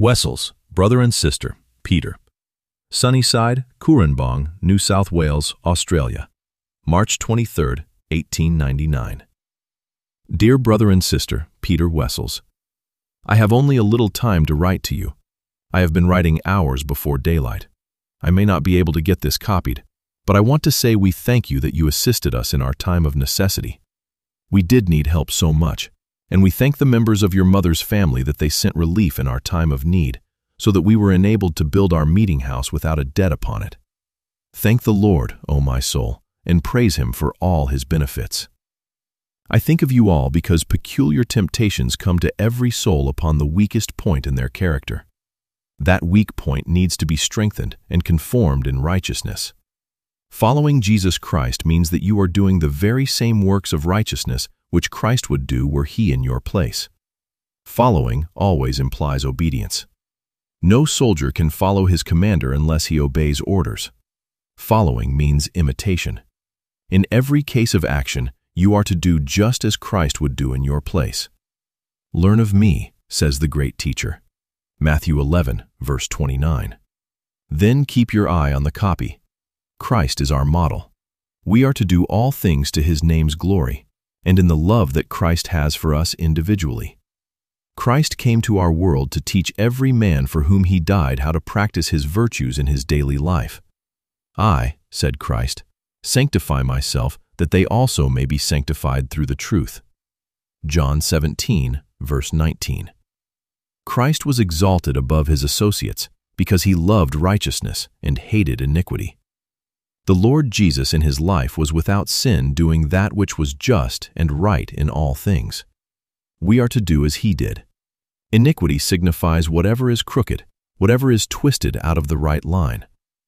Wessels, brother and sister, Peter. Sunnyside, Cooranbong, New South Wales, Australia. March 23, 1899. Dear brother and sister, Peter Wessels, I have only a little time to write to you. I have been writing hours before daylight. I may not be able to get this copied, but I want to say we thank you that you assisted us in our time of necessity. We did need help so much, and we thank the members of your mother's family that they sent relief in our time of need, so that we were enabled to build our meeting house without a debt upon it. Thank the Lord, O my soul, and praise Him for all His benefits. I think of you all because peculiar temptations come to every soul upon the weakest point in their character. That weak point needs to be strengthened and conformed in righteousness. Following Jesus Christ means that you are doing the very same works of righteousness which Christ would do were He in your place. Following always implies obedience. No soldier can follow his commander unless he obeys orders. Following means imitation. In every case of action, you are to do just as Christ would do in your place. Learn of me, says the great teacher. Matthew 11, verse 29. Then keep your eye on the copy. Christ is our model. We are to do all things to His name's glory, and in the love that Christ has for us individually. Christ came to our world to teach every man for whom He died how to practice His virtues in his daily life. I, said Christ, sanctify myself that they also may be sanctified through the truth. John 17, verse 19. Christ was exalted above His associates because He loved righteousness and hated iniquity. The Lord Jesus in His life was without sin, doing that which was just and right in all things. We are to do as He did. Iniquity signifies whatever is crooked, whatever is twisted out of the right line.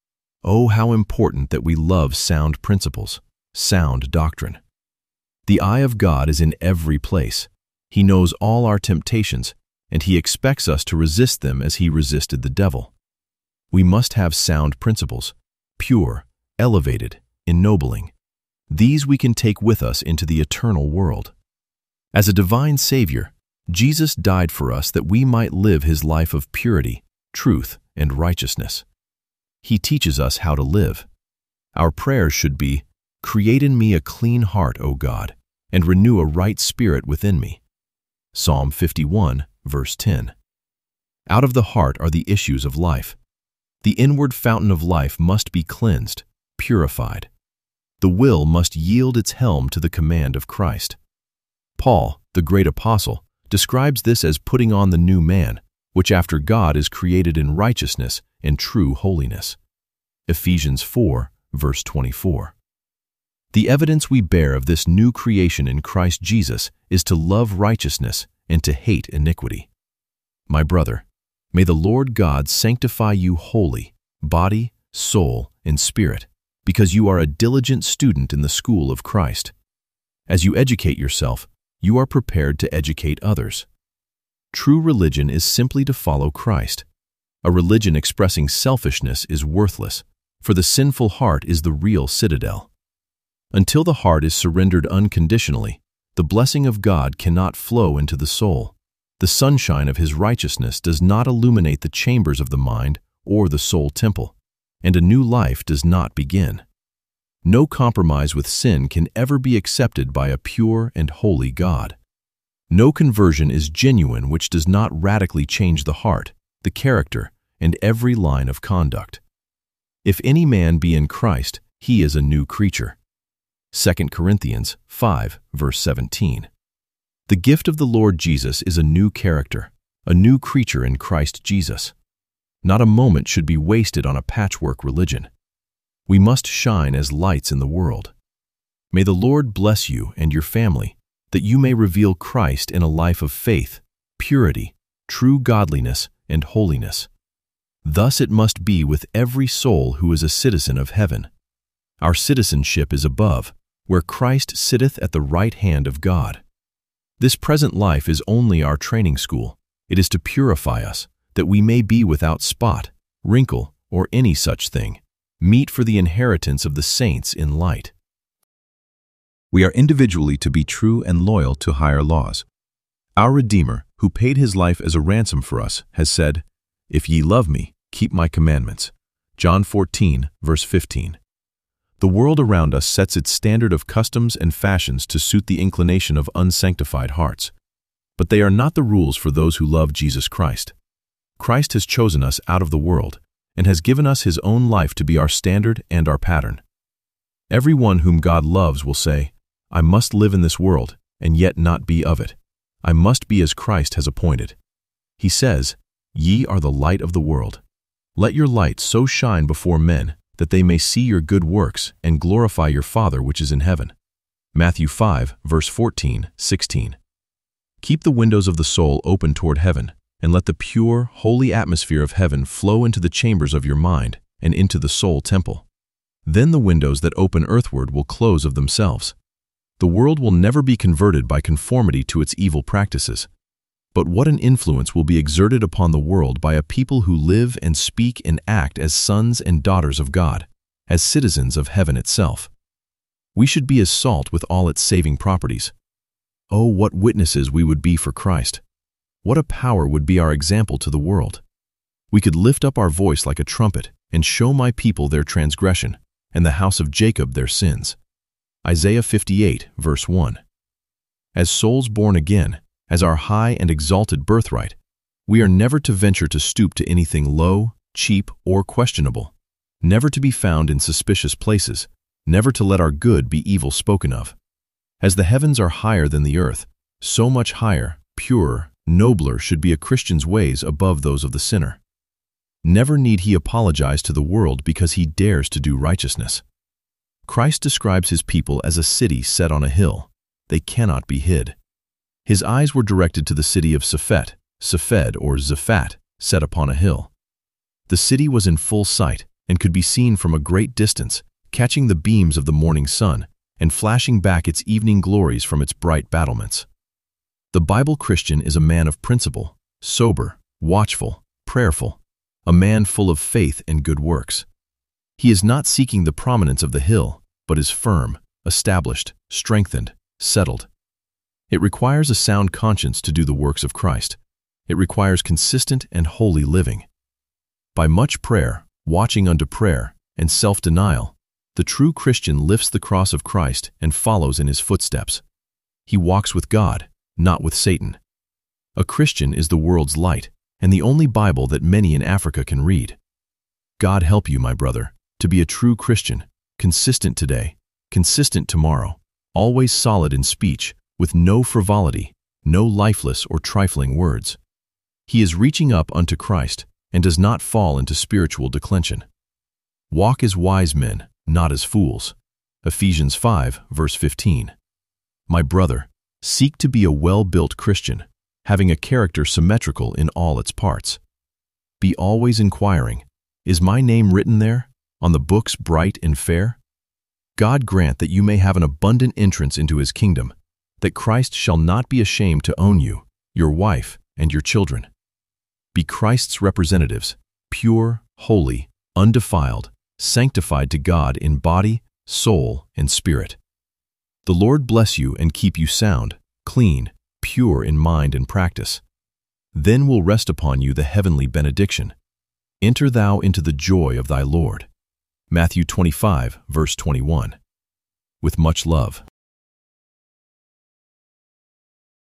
Oh, how important that we love sound principles, sound doctrine. The eye of God is in every place. He knows all our temptations, and He expects us to resist them as He resisted the devil. We must have sound principles, pure, elevated, ennobling. These we can take with us into the eternal world. As a divine Savior, Jesus died for us that we might live His life of purity, truth, and righteousness. He teaches us how to live. Our prayers should be, "Create in me a clean heart, O God, and renew a right spirit within me." Psalm 51, verse 10. Out of the heart are the issues of life. The inward fountain of life must be cleansed, purified. The will must yield its helm to the command of Christ. Paul, the great apostle, describes this as putting on the new man, which after God is created in righteousness and true holiness. Ephesians 4, verse 24. The evidence we bear of this new creation in Christ Jesus is to love righteousness and to hate iniquity. My brother, may the Lord God sanctify you wholly, body, soul, and spirit, because you are a diligent student in the school of Christ. As you educate yourself, you are prepared to educate others. True religion is simply to follow Christ. A religion expressing selfishness is worthless, for the sinful heart is the real citadel. Until the heart is surrendered unconditionally, the blessing of God cannot flow into the soul. The sunshine of His righteousness does not illuminate the chambers of the mind or the soul temple, and a new life does not begin. No compromise with sin can ever be accepted by a pure and holy God. No conversion is genuine which does not radically change the heart, the character, and every line of conduct. If any man be in Christ, he is a new creature. 2 Corinthians 5, verse 17. The gift of the Lord Jesus is a new character, a new creature in Christ Jesus. Not a moment should be wasted on a patchwork religion. We must shine as lights in the world. May the Lord bless you and your family, that you may reveal Christ in a life of faith, purity, true godliness, and holiness. Thus it must be with every soul who is a citizen of heaven. Our citizenship is above, where Christ sitteth at the right hand of God. This present life is only our training school. It is to purify us, that we may be without spot, wrinkle, or any such thing, meet for the inheritance of the saints in light. We are individually to be true and loyal to higher laws. Our Redeemer, who paid His life as a ransom for us, has said, If ye love me, keep my commandments. John 14, verse 15. The world around us sets its standard of customs and fashions to suit the inclination of unsanctified hearts. But they are not the rules for those who love Jesus Christ. Christ has chosen us out of the world and has given us his own life to be our standard and our pattern. Everyone whom God loves will say, I must live in this world and yet not be of it. I must be as Christ has appointed. He says, Ye are the light of the world. Let your light so shine before men that they may see your good works and glorify your Father which is in heaven. Matthew 5, verse 14, 16. Keep the windows of the soul open toward heaven, and let the pure, holy atmosphere of heaven flow into the chambers of your mind and into the soul temple. Then the windows that open earthward will close of themselves. The world will never be converted by conformity to its evil practices. But what an influence will be exerted upon the world by a people who live and speak and act as sons and daughters of God, as citizens of heaven itself. We should be as salt with all its saving properties. Oh, what witnesses we would be for Christ! What a power would be our example to the world! We could lift up our voice like a trumpet and show my people their transgression, and the house of Jacob their sins. Isaiah 58, verse 1. As souls born again, as our high and exalted birthright, we are never to venture to stoop to anything low, cheap, or questionable, never to be found in suspicious places, never to let our good be evil spoken of. As the heavens are higher than the earth, so much higher, purer, nobler should be a Christian's ways above those of the sinner. Never need he apologize to the world because he dares to do righteousness. Christ describes his people as a city set on a hill. They cannot be hid. His eyes were directed to the city of Sephet, Sephed or Zaphat, set upon a hill. The city was in full sight and could be seen from a great distance, catching the beams of the morning sun and flashing back its evening glories from its bright battlements. The Bible Christian is a man of principle, sober, watchful, prayerful, a man full of faith and good works. He is not seeking the prominence of the hill, but is firm, established, strengthened, settled. It requires a sound conscience to do the works of Christ. It requires consistent and holy living. By much prayer, watching unto prayer, and self-denial, the true Christian lifts the cross of Christ and follows in his footsteps. He walks with God, not with Satan. A Christian is the world's light, and the only Bible that many in Africa can read. God help you, my brother, to be a true Christian, consistent today, consistent tomorrow, always solid in speech, with no frivolity, no lifeless or trifling words. He is reaching up unto Christ and does not fall into spiritual declension. Walk as wise men, not as fools. Ephesians 5, verse 15. My brother, seek to be a well-built Christian, having a character symmetrical in all its parts. Be always inquiring, is my name written there, on the books bright and fair? God grant that you may have an abundant entrance into his kingdom, that Christ shall not be ashamed to own you, your wife, and your children. Be Christ's representatives, pure, holy, undefiled, sanctified to God in body, soul, and spirit. The Lord bless you and keep you sound, clean, pure in mind and practice. Then will rest upon you the heavenly benediction. Enter thou into the joy of thy Lord. Matthew 25, verse 21. With much love.